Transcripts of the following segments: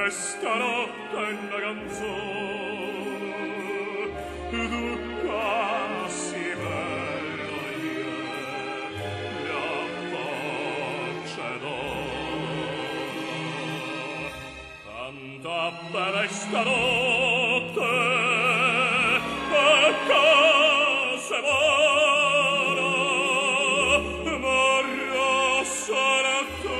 questa notte una canzone du passi bella la voce d'oro canta per questa notte e cose volo morro sarà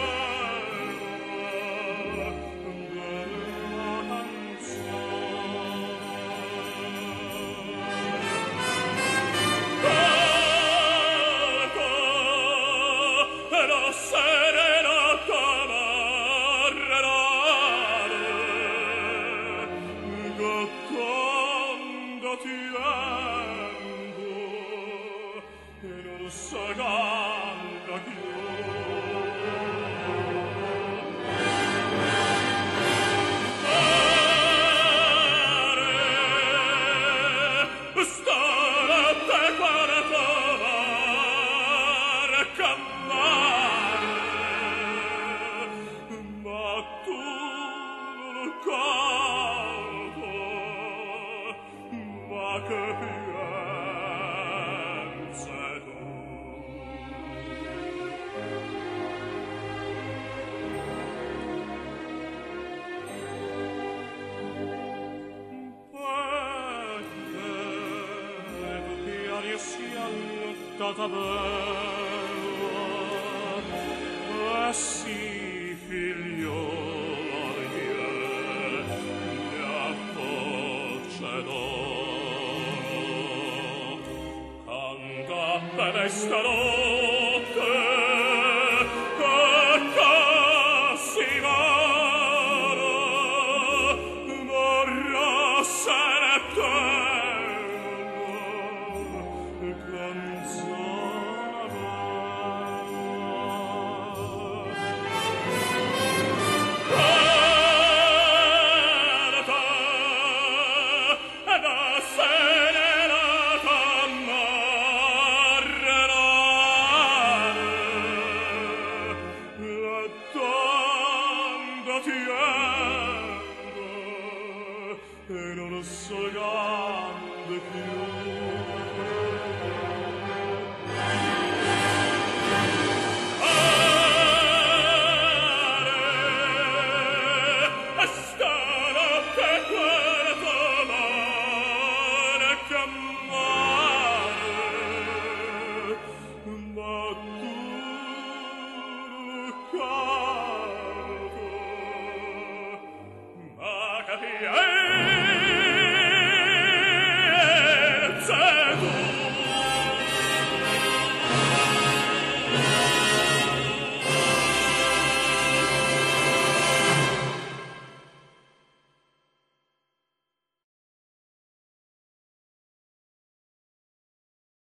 tutta bella e sì figliola mia voce d'oro canta per questa notte che così varo morrà se ne e non so grande più. E stanotte guardo mare che amare, ma tu canto, ma capirai